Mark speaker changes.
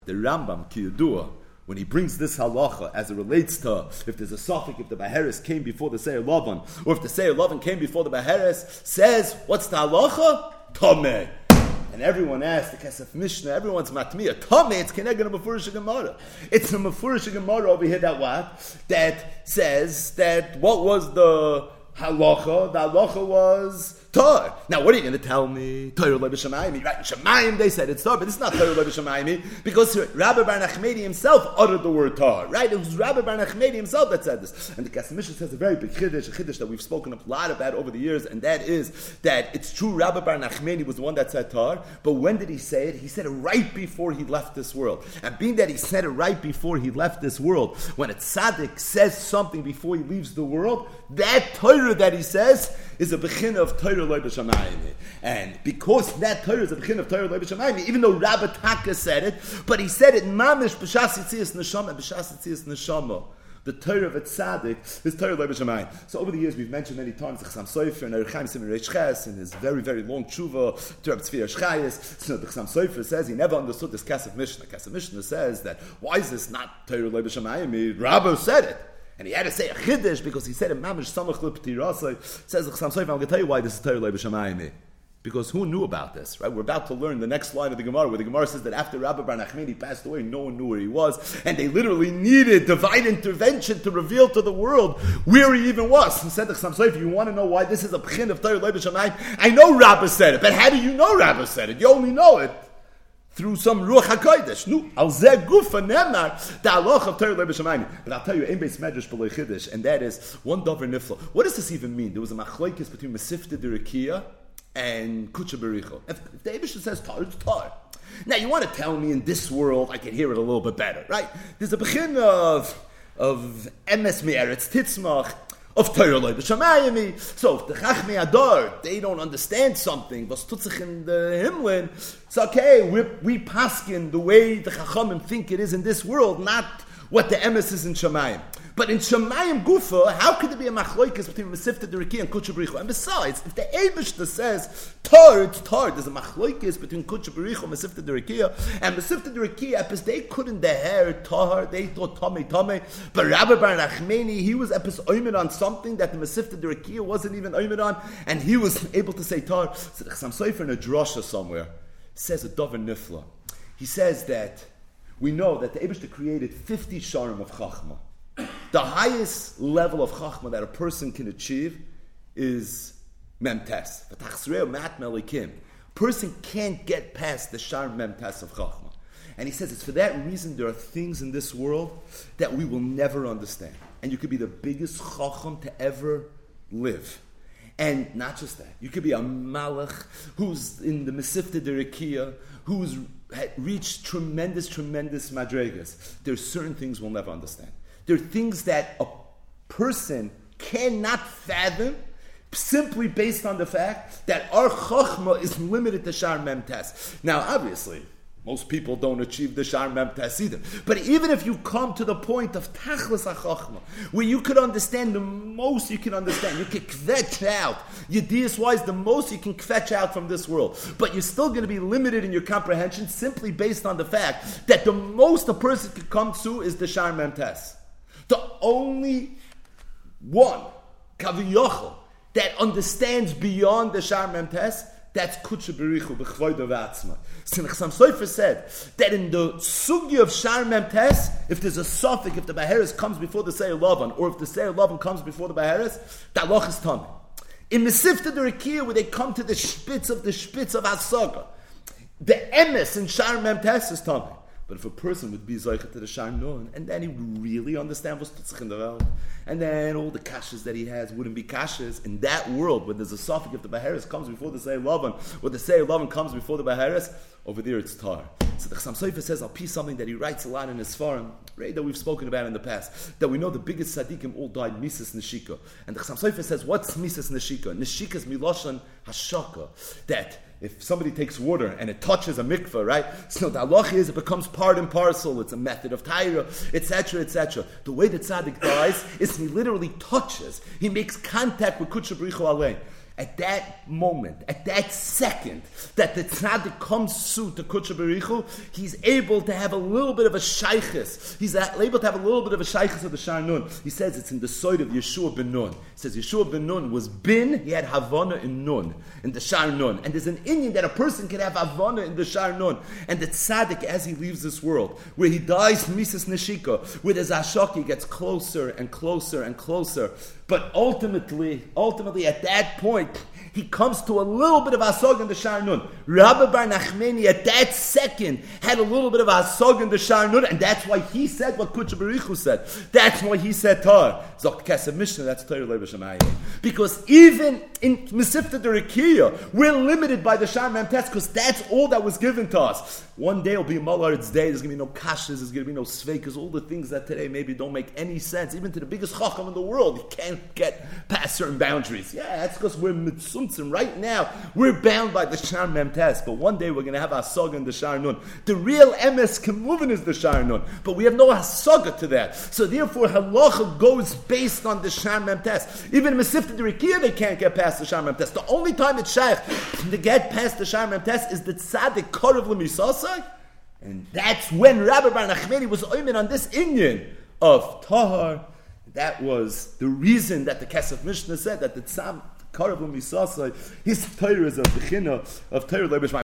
Speaker 1: The Rambam, Kiyudua, when he brings this halacha as it relates to if there's a suffix, if the Baheres came before the Seir Lavan, or if the Seir Lavan came before the Baheres, says, what's the halacha? Tameh. And everyone asks, the Kesef Mishnah, everyone's matmiya. Tameh, it's Keneged Mefurish Gemara. It's a Mefurish Gemara over here that what? That says that what was the halacha? The halacha was Tar. Now, what are you going to tell me? Torah Loi B'Shamayim. Right, in Shamayim they said it's Tar, but it's not Torah Loi B'Shamayim because Rabbi Bar Nachmani himself uttered the word Tar. Right? It was Rabbi Bar Nachmani himself that said this. And the Kesef Mishnah says a very big chiddush, a chiddush that we've spoken a lot about over the years, and that is that it's true Rabbi Bar Nachmani was the one that said Tar, but when did he say it? He said it right before he left this world. And being that he said it right before he left this world, when a tzaddik says something before he leaves the world, that Torah that he says is a bechin of Torah Loi B'Shamayim. And because that Torah is a bechin of Torah Loi B'Shamayim, even though Rabbi Taka said it, but he said it mamish b'shas yitzias neshama and b'shas yitzias neshama. The Torah of a tzaddik is Torah Loi B'Shamayim. So over the years we've mentioned many times the Chassam Sofer and Erechaim Simon Reish Ches in his very, very long tshuva to Reb Tzvi Ashchayis. So the Chassam Sofer says he never understood this Kesef Mishnah. Kesef Mishnah says that why is this not Torah Loi B'Shamayim? Rabbi said it. And he had to say a chiddush because he said a mamish samach l'p'tirasai. Says the Chassam Sofer, I'm going to tell you why this is Torah Loi B'Shamayim. Because who knew about this, right? We're about to learn the next line of the Gemara, where the Gemara says that after Rabbi Bar Nachmani passed away, no one knew where he was, and they literally needed divine intervention to reveal to the world where he even was. And said to Chassam Sofer, you want to know why this is a pchin of Torah Loi B'Shamayim? I know Rabbi said it, but how do you know Rabbi said it? You only know it through some Ruach HaKodesh. No, al zeh gufa nemar, the halach of Torah Loi B'Shamayim. But I'll tell you, ein beis medrash b'loi chiddush, and that is one davar nifla. What does this even mean? There was a machlokes between Mesivta Derakia and Kucha Bericho. If the Eibishter says Tar, it's Tar. Now, you want to tell me in this world, I can hear it a little bit better, right? There's a begin of Emes Me'eretz Titzmach, of Torah Loi B'Shamayim. So if the Chachmei Adar, they don't understand something, was tut sich in the Himlin, it's okay, we paskin the way the Chachamim think it is in this world, not what the Emes is in Shamayim. But in Shamayim Gufa, how could there be a machloikas between Mesivta Derakia and Kucha Bericho? And besides, if the Eibishter says Tar, it's Tar. There's a machloikas between Kucha Bericho and Mesivta Derakia. And Mesivta Derakia, because they couldn't hair Tar, they thought Tame. But Rabbi Bar Nachmani, he was epis oimed on something that the Mesivta Derakia wasn't even oimed on, and he was able to say Tar. So the Chassam Sofer in a drasha somewhere says a davar nifla. He says that we know that the Eibishter created 50 sharim of Chachma. The highest level of chachma that a person can achieve is memtes. A person can't get past the shar memtes of chachma. And he says it's for that reason there are things in this world that we will never understand. And you could be the biggest chacham to ever live. And not just that. You could be a malach who's in the Mesivta Derakia, who's reached tremendous madregas. There's certain things we'll never understand. There are things that a person cannot fathom simply based on the fact that our chachma is limited to shar memtes. Now, obviously, most people don't achieve the shar memtes either. But even if you come to the point of tachlis hachachma, where you could understand the most you can understand, you can kvetch out, Yediyas-wise, the most you can kvetch out from this world. But you're still going to be limited in your comprehension simply based on the fact that the most a person could come to is the shar memtes. The only one, Kaviyachol, that understands beyond the Shar Memtes, that's Kucha Berichu, B'chvoid of Atzma. So Chassam Sofer said that in the Sugi of Shar Memtes, if there's a suffix, if the Baheres comes before the Seir Lavan, or if the Seir Lavan comes before the Baheres, that loch is Tameh. In Mesivta Derakia, where they come to the Spitz of Hasaga, the Emes in Shar Memtes is Tameh. But if a person would be Zoichet to the Shar Nun, and then he would really understand what's Tutzich in the world, and then all the kashas that he has wouldn't be kashas, in that world, when there's a suffix, if the Baheres comes before the Seir Lavan, or the Seir Lavan comes before the Baheres, over there it's Tar. So the Chassam Sofer says, I'll piece something that he writes a lot in his Sfarim, right, that we've spoken about in the past, that we know the biggest tzaddikim all died Mises Neshika. And the Chassam Sofer says, what's Mises Neshika? Neshika is Miloshan Hashaka, that if somebody takes water and it touches a mikveh, right? So the halach is it becomes part and parcel. It's a method of taira, etc., etc. The way that tzaddik dies is he literally touches. He makes contact with Kucha Bericho Alein. at that moment, at that second, that the tzaddik comes to Kudsha Berichu, he's able to have a little bit of a shaykhis. He's able to have a little bit of a shaykhis of the Shar Nun. He says it's in the side of Yeshua ben Nun. He says Yeshua ben Nun was bin, he had Havana in Nun, in the Shar Nun. And there's an Indian that a person can have Havana in the Shar Nun. And the tzaddik, as he leaves this world, where he dies Mises Neshika, where the Zashaki gets closer and closer and closer. But ultimately, at that point, he comes to a little bit of asog in the Shar Nun. Rabbi Bar Nachmani at that second had a little bit of asog in the Shar Nun, and that's why he said what Kudsha Berichu said. That's why he said Tar. Zok Kesef Mishnah, that's Torah Leib Shemayim. Because even in Mesifta Derekiya, we're limited by the Shar Memtes, because that's all that was given to us. One day will be Malard's day, there's going to be no kashas, there's going to be no sveikas, all the things that today maybe don't make any sense. Even to the biggest chacham in the world, you can't get past certain boundaries. Yeah, that's because we're mitzumtzim. Right now, we're bound by the Shar Memtes, but one day we're going to have Hasaga in the Shar Nun. The real MS Kemuvin is the Shar Nun, but we have no Hasaga to that. So therefore, halacha goes based on the Shar Memtes. Even in Mesifta Derekiya, they can't get past the Shar Memtes. The only time it's shaykh to get past the Shar Memtes is the tzaddik Korav L'misasai, and that's when Rabbi Bar Nachmani was oimen on this inyan of Tahar. That was the reason that the Kesef Mishnah said that the Tzam Korav L'misasai, his Torah is a bechina of Torah Leib Shemayim.